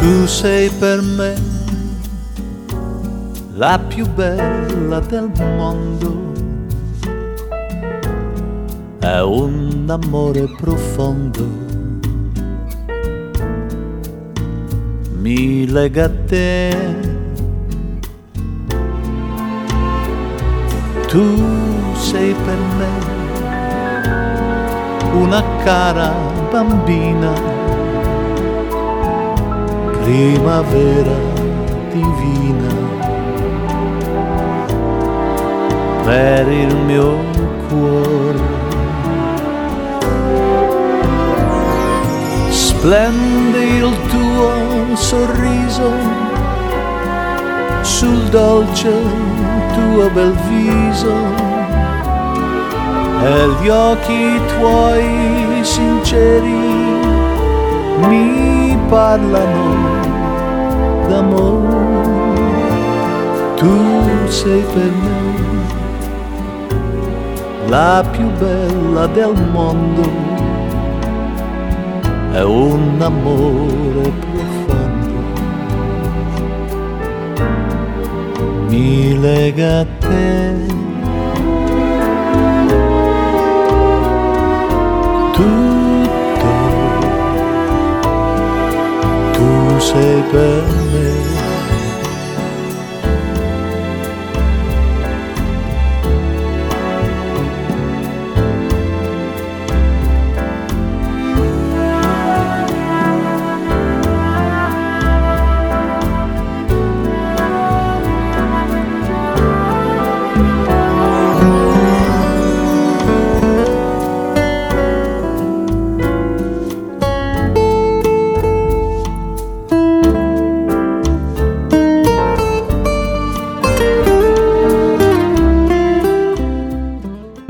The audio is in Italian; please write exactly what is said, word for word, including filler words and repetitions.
Tu sei per me la più bella del mondo, è un amore profondo, mi lega a te. Tu sei per me una cara bambina, primavera divina, per il mio cuore. Splende il tuo sorriso sul dolce tuo bel viso, e gli occhi tuoi sinceri mi parlano d'amore. Tu sei per me la più bella del mondo, è un amore profondo, mi lega a te. Tutto, tu sei per me.